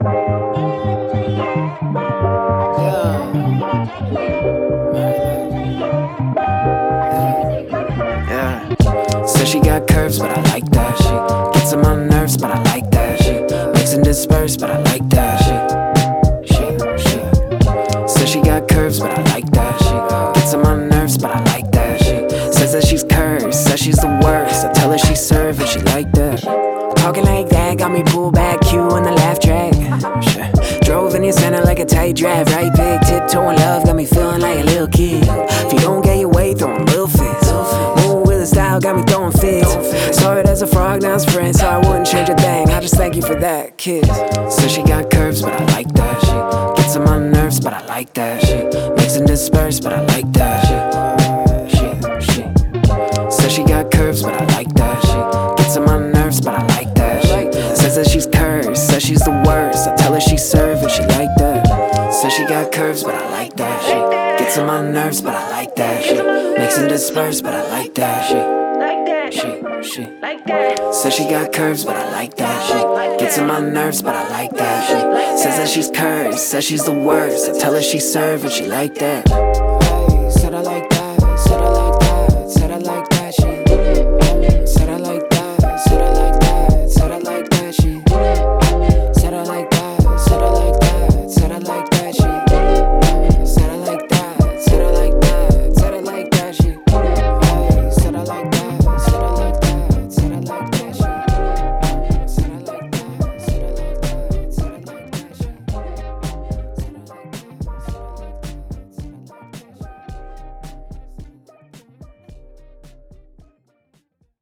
Yeah. Says she got curves, but I like that. She gets on my nerves, but I like that. She mix and disperse, but I like that. She says she got curves, but I like that. She gets on my nerves, but I like that. She says that she's cursed, says she's the worst. I tell her she's served and she like that. Talking like that got me pulled back, cue on the laugh track. Drove in your center like a tight draft, right pick, tiptoeing love, got me feeling like a little kid. If you don't get your way, throwing little fits. Move with a style, got me throwing fits. Saw it as a frog, now it's friends, so I wouldn't change a thing. I just thank you for that, kiss. So she got curves, but I like that. She gets on my nerves, but I like that. She mix and disperse, but I like that. She says she got curves, but I like that. She gets on my nerves, but I like that. She says that she's cursed, says she's the worst. I tell her she's served and she like that. Says she got curves, but I like that. She gets on my nerves, but I like that. She mix and disperse, but I like that. She says she got curves, but I like that. She gets on my nerves, but I like that. She says that she's cursed, says she's the worst. I tell her she's served and she like that.